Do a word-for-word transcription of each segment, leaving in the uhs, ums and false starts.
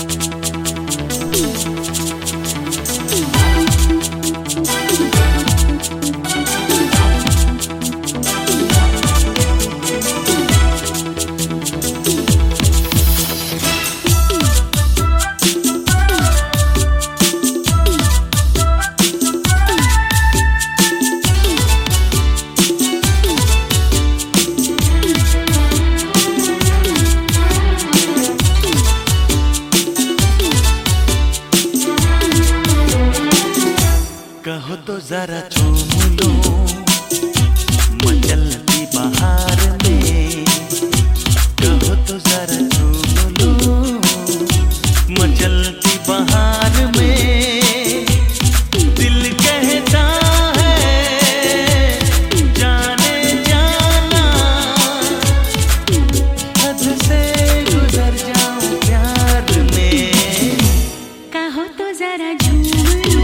कहो तो जरा चूम लो मचलती बहार में, कहो तो जरा चूम लो मचलती बहार में। दिल कहता है जाने जाना, हद से गुजर जाऊं प्यार में। कहो तो जरा झूम लो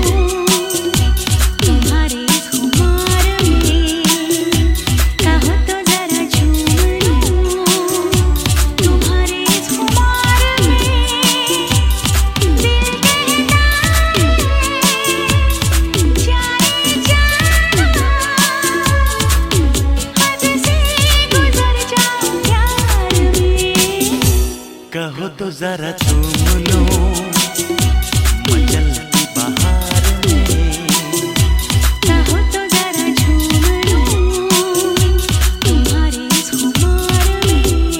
कहो तो जरा चूम लो मचलती बहार में, कहो तो जरा झूम लो तुम्हारे इस खुमार में।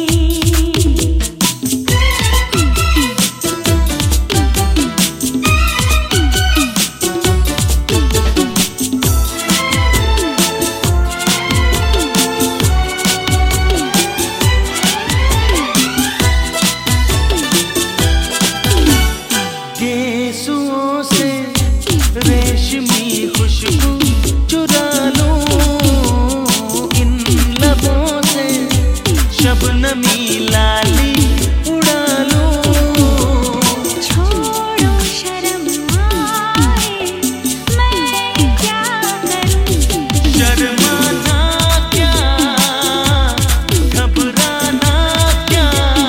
गेसुओं से रेशमी खुशबू चुरा लूं, इन लबों से शबनमी लाली उड़ा लूं। छोड़ो शर्म आए मैं क्या करूं, शर्माना क्या घबराना क्या,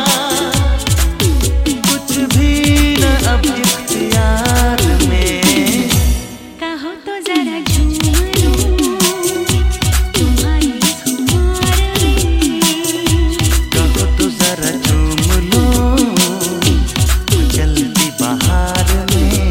कुछ भी न अब इख्तियार में। कहो तो जरा झूम लो तुम्हारी इस खुमार में, कहो तो जरा चूम लो मचलती बहार में।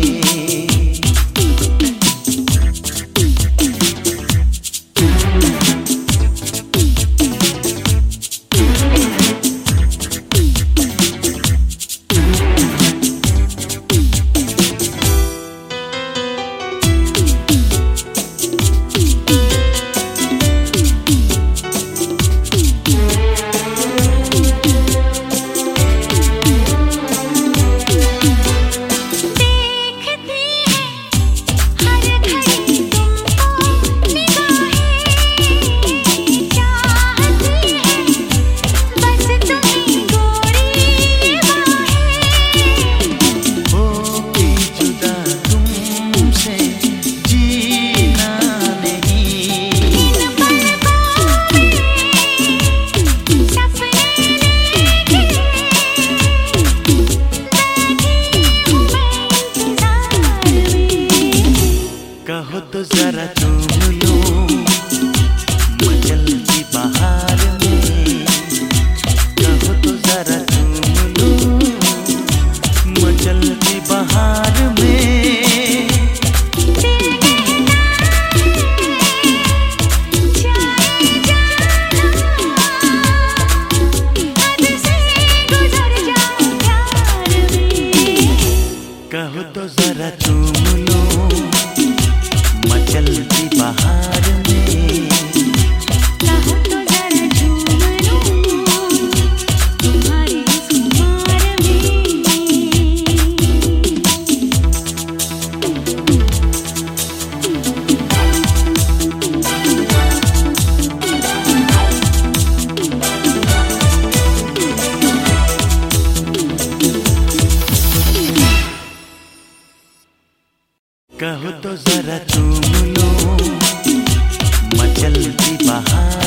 कहो तो जरा चूम लो मचलती बहार में, कहो तो जरा चूम लो मचलती बहार में। कहो तो जरा चूम लो मचलती बहार में, कहो तो जरा झूम लो तुम्हारे इस खुमार में। कहो तो जरा चूम लो मचलती बहार